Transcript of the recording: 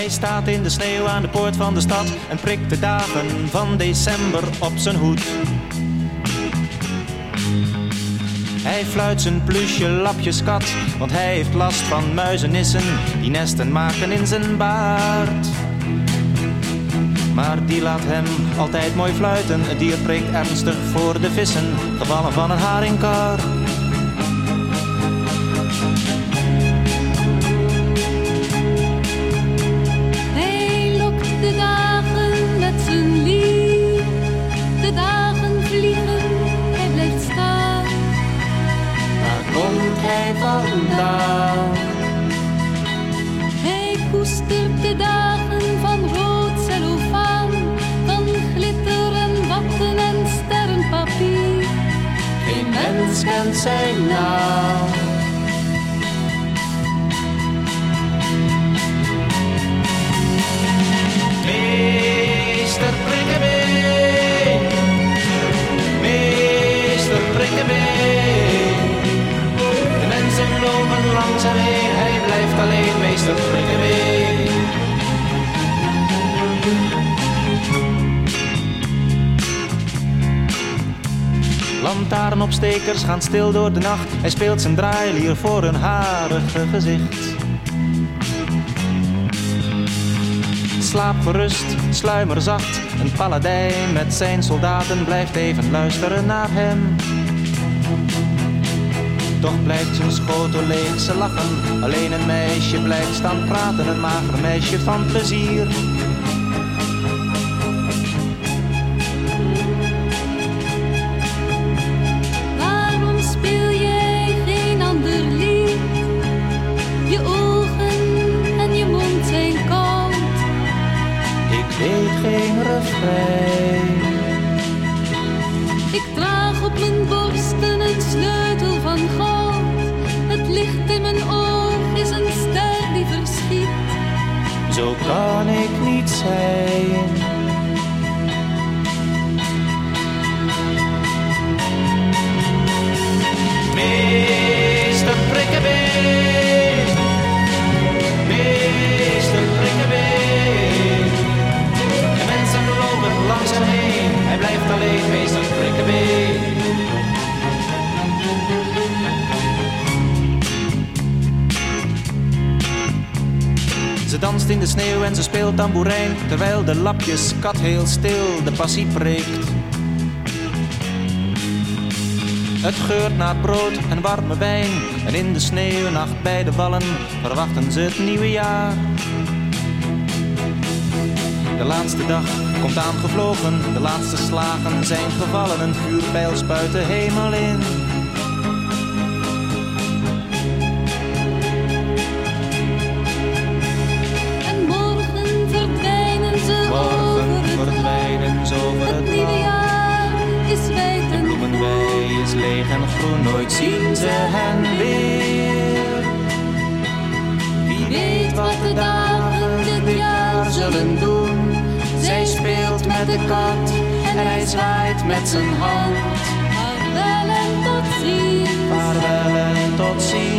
Hij staat in de sneeuw aan de poort van de stad en prikt de dagen van december op zijn hoed. Hij fluit zijn plusje lapjeskat, want hij heeft last van muizenissen die nesten maken in zijn baard. Maar die laat hem altijd mooi fluiten, het dier preekt ernstig voor de vissen, gevallen van een haringkar. Hij lokt de dagen met zijn lied, de dagen vliegen, hij blijft staan. Waar komt hij vandaan? Hij koestert de dagen van rood cellofaan, van glitter en watten en sterrenpapier. Geen mens kent zijn naam. Meester Prikkebeen, meester Prikkebeen. De mensen lopen langs hem heen, hij blijft alleen, meester Prikkebeen. Lantaarnopstekers gaan stil door de nacht, hij speelt zijn draailier voor een harige gezicht. Slaap gerust, sluimer zacht, een paladijn met zijn soldaten blijft even luisteren naar hem. Toch blijft zijn schotel leeg, ze lachen, alleen een meisje blijft staan praten, een mager meisje van plezier. Waarom speel jij geen ander lied? Je ogen en je mond zijn koud. Ik weet geen refrein. Ik draag op mijn borsten een sleutel van goud. Het licht in mijn oog is een ster die verschiet. Zo kan ik niet zijn. Meester Prikkebeen, meester Prikkebeen. De mensen lopen langs hem heen, hij blijft alleen, meester Prikkebeen. Ze danst in de sneeuw en ze speelt tamboerijn, terwijl de lapjeskat heel stil de passie preekt. Het geurt naar brood en warme wijn, en in de sneeuwnacht bij de wallen verwachten ze het nieuwe jaar. De laatste dag komt aangevlogen, de laatste slagen zijn gevallen, een vuurpijl spuit de hemel in. En morgen verdwijnen ze over het nieuwe jaar is wijd en bloemenwei is leeg en groen, nooit zien ze hen weer. Wie weet wat de dagen dit jaar zullen doen. Zij speelt met de kat en hij zwaait met zijn hand. Vaarwel en tot ziens. Vaarwel en tot ziens.